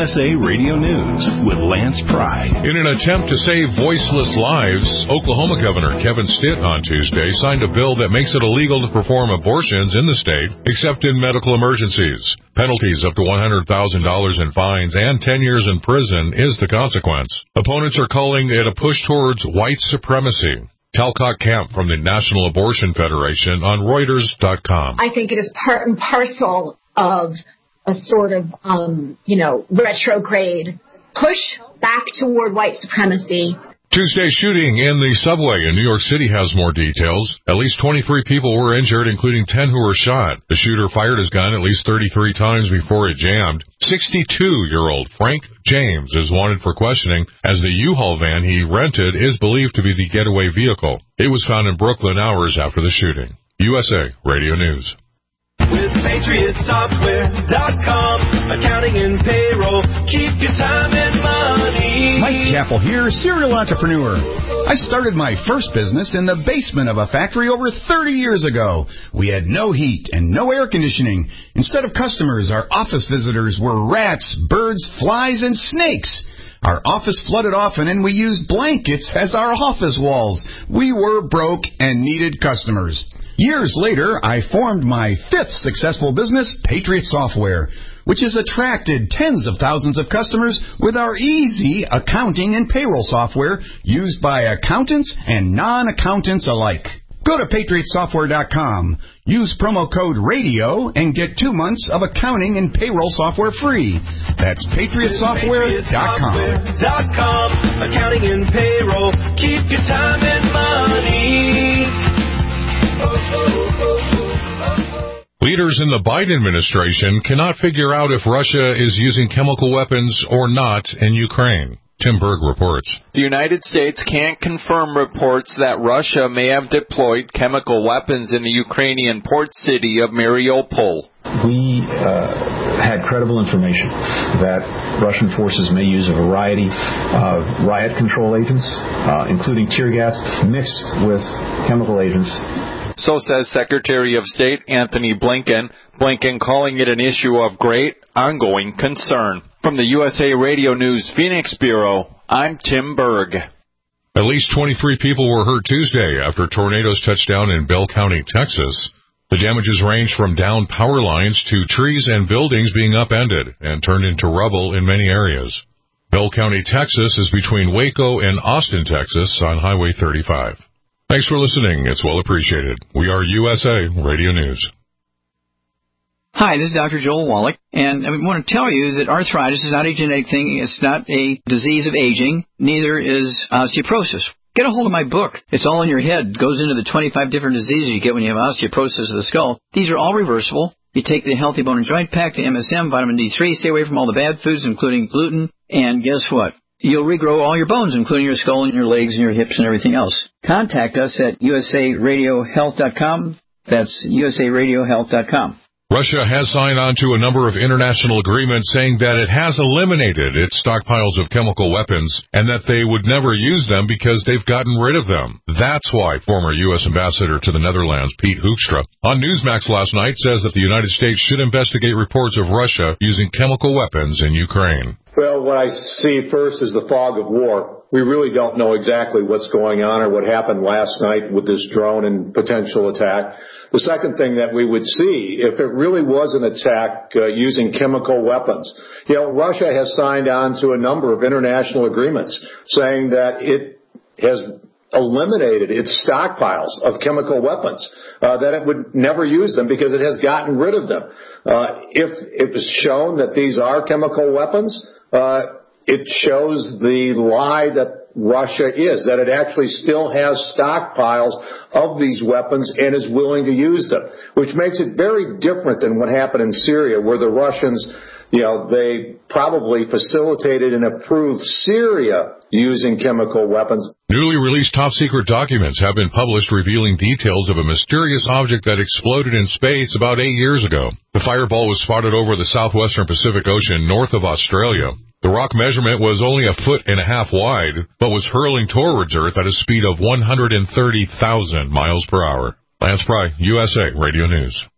USA Radio News with Lance Pry. In an attempt to save voiceless lives, Oklahoma Governor Kevin Stitt on Tuesday signed a bill that makes it illegal to perform abortions in the state, except in medical emergencies. Penalties up to $100,000 in fines and 10 years in prison is the consequence. Opponents are calling it a push towards white supremacy. Talcott Camp from the National Abortion Federation on Reuters.com. I think it is part and parcel of a sort of, retrograde push back toward white supremacy. Tuesday's shooting in the subway in New York City has more details. At least 23 people were injured, including 10 who were shot. The shooter fired his gun at least 33 times before it jammed. 62-year-old Frank James is wanted for questioning, as the U-Haul van he rented is believed to be the getaway vehicle. It was found in Brooklyn hours after the shooting. USA Radio News. With PatriotSoftware.com, accounting and payroll, keep your time and money. Mike Chappell here, serial entrepreneur. I started my first business in the basement of a factory over 30 years ago. We had no heat and no air conditioning. Instead of customers, our office visitors were rats, birds, flies, and snakes. Our office flooded often, and we used blankets as our office walls. We were broke and needed customers. Years later, I formed my fifth successful business, Patriot Software, which has attracted tens of thousands of customers with our easy accounting and payroll software used by accountants and non-accountants alike. Go to PatriotSoftware.com, use promo code RADIO, and get 2 months of accounting and payroll software free. That's PatriotSoftware.com. Accounting and payroll, keep your time and money. Leaders in the Biden administration cannot figure out if Russia is using chemical weapons or not in Ukraine. Tim Berg reports. The United States can't confirm reports that Russia may have deployed chemical weapons in the Ukrainian port city of Mariupol. We had credible information that Russian forces may use a variety of riot control agents, including tear gas, mixed with chemical agents. So says Secretary of State Antony Blinken. Blinken calling it an issue of great ongoing concern. From the USA Radio News Phoenix Bureau, I'm Tim Berg. At least 23 people were hurt Tuesday after tornadoes touched down in Bell County, Texas. The damages range from downed power lines to trees and buildings being upended and turned into rubble in many areas. Bell County, Texas is between Waco and Austin, Texas on Highway 35. Thanks for listening. It's well appreciated. We are USA Radio News. Hi, this is Dr. Joel Wallach, and I want to tell you that arthritis is not a genetic thing. It's not a disease of aging. Neither is osteoporosis. Get a hold of my book. It's all in your head. It goes into the 25 different diseases you get when you have osteoporosis of the skull. These are all reversible. You take the Healthy Bone and Joint Pack, the MSM, vitamin D3, stay away from all the bad foods, including gluten, and guess what? You'll regrow all your bones, including your skull and your legs and your hips and everything else. Contact us at usaradiohealth.com. That's usaradiohealth.com. Russia has signed on to a number of international agreements saying that it has eliminated its stockpiles of chemical weapons and that they would never use them because they've gotten rid of them. That's why former U.S. Ambassador to the Netherlands, Pete Hoekstra, on Newsmax last night says that the United States should investigate reports of Russia using chemical weapons in Ukraine. Well, what I see first is the fog of war. We really don't know exactly what's going on or what happened last night with this drone and potential attack. The second thing that we would see, if it really was an attack using chemical weapons, Russia has signed on to a number of international agreements saying that it has eliminated its stockpiles of chemical weapons, that it would never use them because it has gotten rid of them. If it was shown that these are chemical weapons, it shows the lie that Russia is, that it actually still has stockpiles of these weapons and is willing to use them, which makes it very different than what happened in Syria, where the Russians, they probably facilitated and approved Syria using chemical weapons. Newly released top-secret documents have been published revealing details of a mysterious object that exploded in space about 8 years ago. The fireball was spotted over the southwestern Pacific Ocean north of Australia. The rock measurement was only 1.5 feet wide, but was hurling towards Earth at a speed of 130,000 miles per hour. Lance Pry, USA Radio News.